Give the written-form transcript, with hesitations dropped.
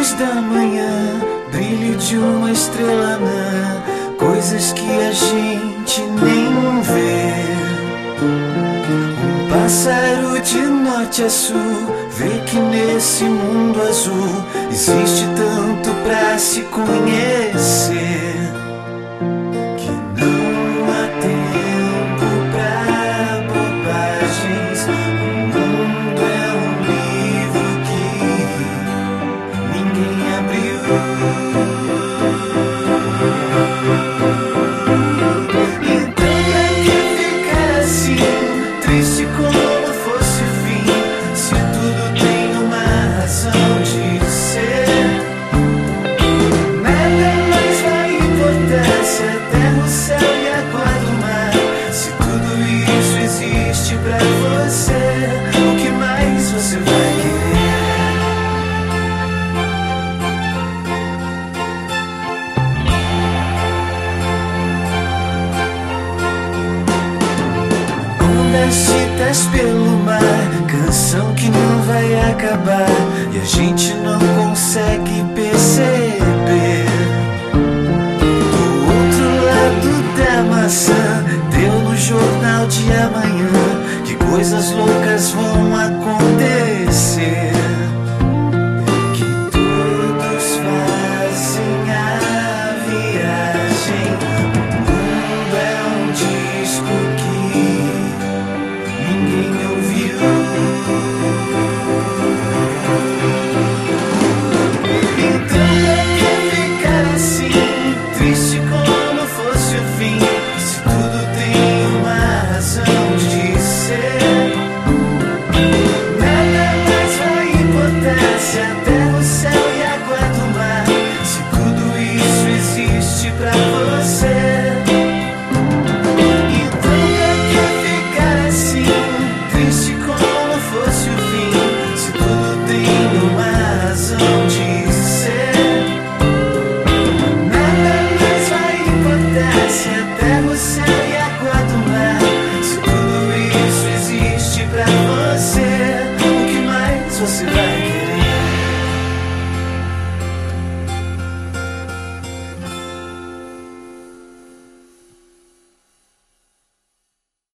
luz da manhã, brilho de uma estrela anã, coisas que a gente nem vê. Um pássaro de norte a sul vê que nesse mundo azul existe tanto pra se conhecer, que não há tempo pra bobagens. O mundo é um livro que ninguém abriu. Então pra que ficar assim, triste como fosse o fim, se tudo tem uma razão de ser? Nada mais vai importar se a terra, o céu e a cor do mar, se tudo isso existe pra você, o que mais você vai querer? Ondas chitas pelo mar, canção que não vai acabar e a gente não consegue perceber. Do outro lado da maçã, deu no jornal de amanhã que coisas loucas vão acontecer, que todos fazem a viagem. O mundo é um disco que